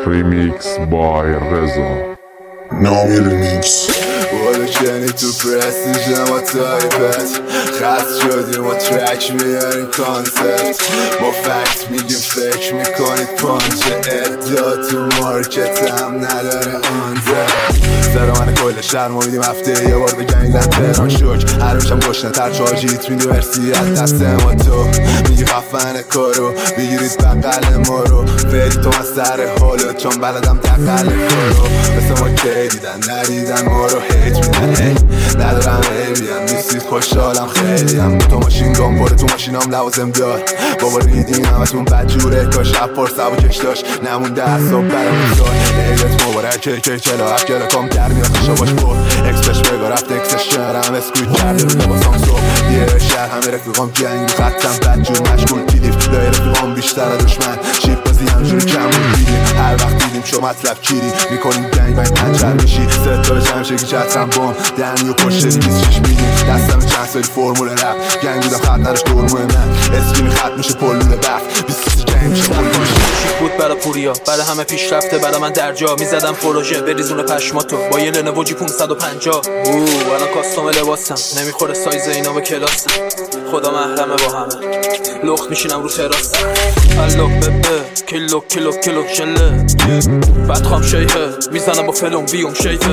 Remix by Reza. نامی ریمیکس بارو کنی تو پرستیژ ما تایپت خست شدیم و ترک میاریم کانسپت ما فکت میگیم فکر میکنید پانچه ادعا تو مارکت هم نداره آنزه سر من کل شهر ما میدیم هفته یه بار بگنگ زن تهران شک هر روشم گشنه تر چاجیت میدو مرسی از دست ما تو میگی خفن کارو بگیرید بقل ما رو فیلی تو من سر حالو چون بلدم تقل کارو مثل ما که دیدن ندیدن ما رو هیت میدن ندارم ایبیم نیستید خوشحالم خیلی هم تو ماشین گام باره تو ماشینام لوازم دار بابا ریدین همتون بدجوره کاش شب پر سب و کش داشت نمونده حساب برام زار ایلت مبارک که چلا اف کلا کام در میاد خوشا باش پر اکسپش بگا رفت اکسش شهرم اسکویت کرده رو لباسام صبح یه شهر همه رفیقام گنگ خطم بدجور مشغول دیدیف لای رفیقام بیشتر دشمن شیپ بازی همجور کم دیدیم هر وقت دیدیم شو مطلب کیری میکنیم گنگ باید پنچر میشی ستا به جمشگی چترم بام دنی و پشت 26 میدیم دستم چند سالی فرمول رفت گنگ بودم خط نداشت دورموه من اسکیمی خط میشه پلول بخت 23 گنگ میشه بود برا پوریا برا همه پیش رفته برا من درجا میزدم پروژه بریزون پشماتو با یه لنوو جی 550 الان کاستوم لباسم نمیخوره سایز اینا به کلاسم خدا محرمه با همه لخت میشینم رو تراسم الو ببه کلو کلو کلو شله بدخوام شیهه میزنم با فلون بیوم شیهه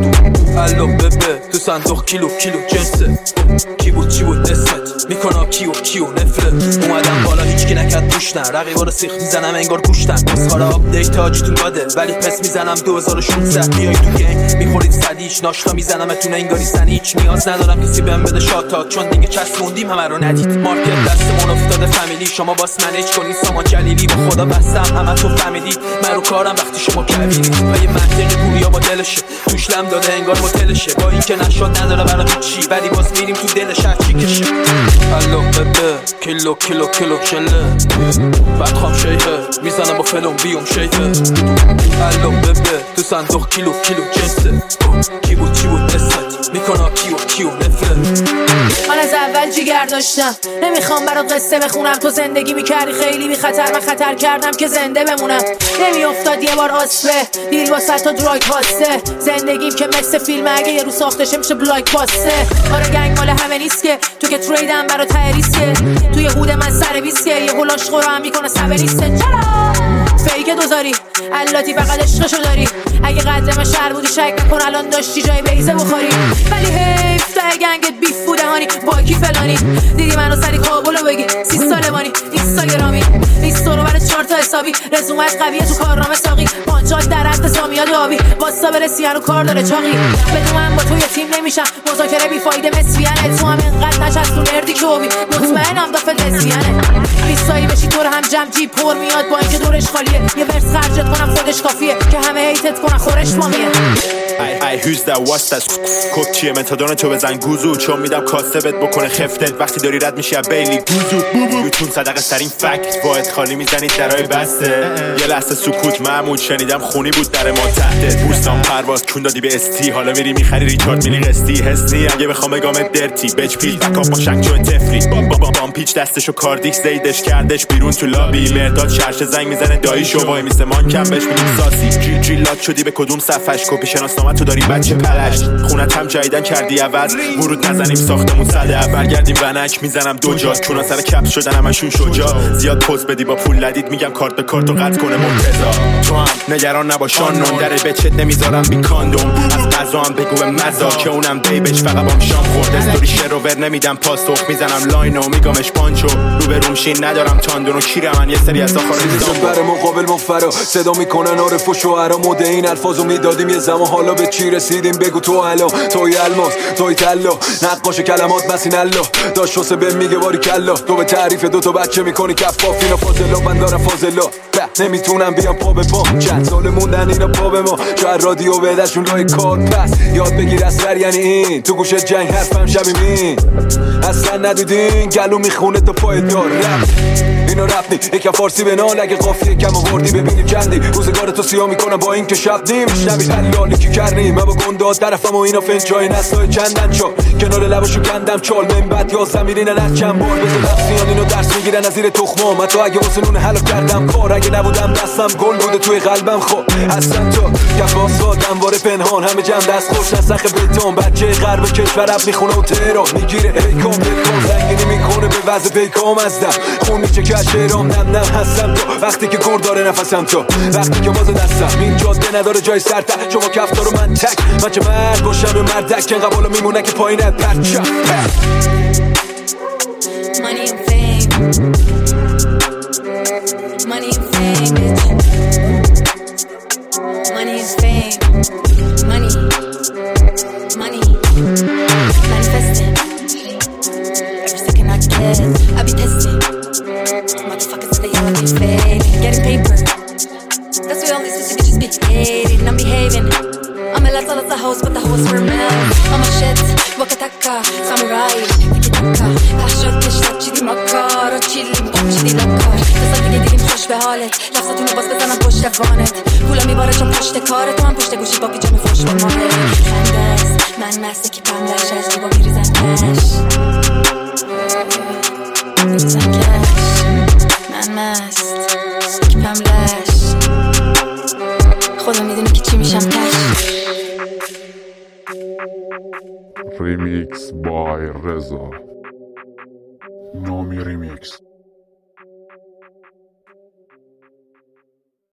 الو ببه تو صندوق کیلو کیلو جنسه کی بود چی بود اسمت میکنم کیو نفره اومدم بالا هیچکی نکرد پوش نه رقیبا رو سیخ میزنم انگار گوشتن بسخار آپدیت هاجیتون باده ولی پس میزنم 2016 بیای تو گنگ میخورید صدیش ناشتا میزنم اتونه انگاری زنی هیچ نیاز ندارم کسی بهم بده شاتات چون دیگه چسبوندیم همه رو ندید مارکت دستمون افتاده فامیلی شما باس منیج کنید سامان جلیلی با خدا بستم همه تو فهمیدید من رو کارم وقتی شما کبیرید و یه منطقی پوریا با دلشه توش لم داده انگار هتلشه با اینکه نشد نداره برام چی ولی باز میریم تو دلش هر چی کشه الو ببه کلو کلو کلو شله بدخوام شیهه میزنم با فلون بیوم شیهه الو ببه تو صندوق کیلو کیلو جنسه کی بود چی بود اسمت میکنم کیو نفره من از اول جیگر داشتم نمیخوام برات قصه بخونم تو زندگی میکردی خیلی بی خطر من خطر کردم که زنده بمونم نمیافتاد یه بار آسفه دیل واسه تا دراگ پاسته زندگیم که مثل فیلم اگه یه رو ساخته میشه بلاک پاسته آره گنگ مال همه نیست که تو که تریدم برات تریسکه توی هود من سر بیسکه یه هلاش خورم میکنه سبه نیسته چرا فیک دوزاری اللاتی فقط عشقشو داری اگه قدر من شهر بودی شک نکن الان داشتی جای بیزه بخوری ولی حیف تا گنگت بیف بوده هانی با کی فلانی دیدی منو سری کابلو بگی 30 ساله مانی اینستاگرامی اینستو رو برای 4 تا حسابی رزومت قویه تو کارنامه ساقی پانچاک در حد سامیاد آبی واسا برسی هنو کار داره چاقی بدون من با تو یه تیم نمیشم مذاکره بی فایده مسویانه تو هم انقدر نشست تو نردی که اوبی مطمئنم دافت لزیانه لیستایی بشی تو رو هم جمع جیب پر میاد با اینکه دورش خالیه یه ورس خرجت کنم خودش کافیه که همه هیتت کنن خورش مامیه ای who's that what's that کوک چیه متادون تو بزن گوزو چون میدم کاسه بت بکنه خفتت وقتی داری رد میشی بیلی گوزو یوتون صدقه سرین فکت باید خالی میزنید درای بسته یه لحظه سکوت معمول شنیدم خونی بود در ما تحت بوستان پرواز کون دادی به استی حالا میری میخری ریچارد میلی قسطی حسنی اگه بخوام بگامت درتی بچ پیل بکاپ با شک چون تفری بام پیچ دستشو کاردیکس دیدش کردش بیرون تو لابی مرداد شرش زنگ میزنه داییشو وای میسه مان کم بهش میگیم ساسی جیلات شدی به کدوم صفحش کپی شناسنامه تو داری بچه پلش خونت هم جاییدن کردی عوض ورود نزنیم ساختمون صده برگردیم ونک میزنم دو جا چون سر کپ شدن همشون شجاع زیاد پوز بدی با پول لدید میگم کارت به کارت و قطع کنه مرتضی تو هم نگران نباشان نون در بچت نمیذارم بی کاندوم از قضا هم بگو به مزا که اونم بیبش فقط بام شام خورد استوری شروور نمیدم پاسخ میزنم لاینو میگامش پانچو رو به رومشین ندارم تاندون و کیرم من یه سری از آخر بر مقابل مفرا صدا میکنن عارف و شعرا مود این الفاظو میدادیم یه زمان حالا به چی رسیدیم بگو تو الو توی الماس توی طلا نقاش کلمات مسین الله داش حسین به میگه باری کلا تو به تعریف دو تا بچه میکنی کفاف اینا فاضلا من دارم فاضلا نمیتونم بیام پا به پا چند سال موندن اینا پا به ما شاید رادیو بدشون لای کار پس یاد بگیر اصغر یعنی این تو گوش جنگ حرفم شبیمین اصلا ندیدین گلو میخونه تو پای دار رفت اینو رفتی یکم فارسی به نال اگه قافیه کم آوردی ببینی چندی روزگار تو سیاه میکنم با این که شب نیم شبی حلالی که کردی من با گنده طرفم و اینا فنجای نسلای چندن چا کنار لباشو کندم چال من بعد یا زمیرین از چند بار بزن نفسیان اینو درس میگیرن از زیر تخمام من تو اگه واسه نون حلو کردم کار اگه نبودم دستم گل بوده توی قلبم. خب هستم تو کفاسات انوار پنهان همه جمع دست خوش از سخ بتون بچه غرب کشور رب میخونه و تهران میگیره هیکام زنگینی میکنه به وضع پیکام ازدم خون میچه که از شعرام نم هستم تو وقتی که گر داره نفسم تو وقتی که باز دستم این جاده نداره جای سرتر شما کفتار و من تک من چه مرد باشم یا مردک که انقدر بالا میمونه که پایینه پرچم Money and fame Money and fame Money and fame Money Manifesting Every second I get I be testing Motherfuckers say they all be fake Getting paper That's why all these pussy bitches be hating I'm behaving I'm a la host but the host for men I'm a shit Wakataka Samurai Tiki-taka Pashot kishtat chidi makar و چیلیم با چیدی لکار دستان دیگه دیدیم خوش به حالت لفظاتونو باز بزنم پشت وانت پولا میباره چون پشت کارت تو هم پشت گوشی با پیجامه فوش به مالت من مست کیپم لش از جیبا میریزن کش میریزن کش من مست کیپم لش خدا میدونی که چی میشم تش Remix by Reza. Nomi Remix.